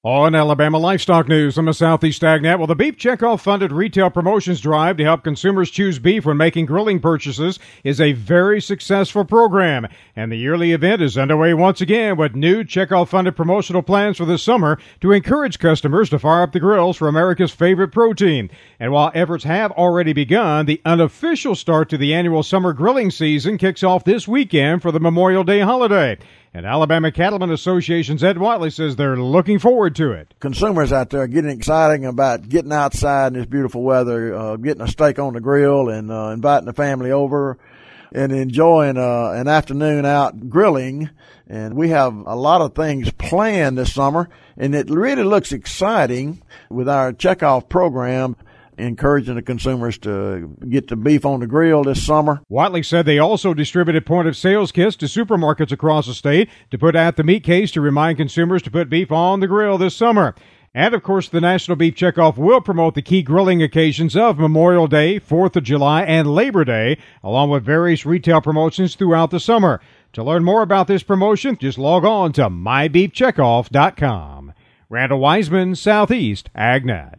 On Alabama Livestock News, I'm the Southeast AgNet. Well, the Beef Checkoff funded retail promotions drive to help consumers choose beef when making grilling purchases is a very successful program. And the yearly event is underway once again with new Checkoff funded promotional plans for this summer to encourage customers to fire up the grills for America's favorite protein. And while efforts have already begun, the unofficial start to the annual summer grilling season kicks off this weekend for the Memorial Day holiday. And Alabama Cattlemen Association's Ed Whiteley says they're looking forward to it. Consumers out there are getting excited about getting outside in this beautiful weather, getting a steak on the grill and inviting the family over and enjoying an afternoon out grilling. And we have a lot of things planned this summer, and it really looks exciting with our checkoff program, encouraging the consumers to get the beef on the grill this summer. Whiteley said they also distributed point-of-sales kits to supermarkets across the state to put out the meat case to remind consumers to put beef on the grill this summer. And, of course, the National Beef Checkoff will promote the key grilling occasions of Memorial Day, 4th of July, and Labor Day, along with various retail promotions throughout the summer. To learn more about this promotion, just log on to mybeefcheckoff.com. Randall Wiseman, Southeast AgNet.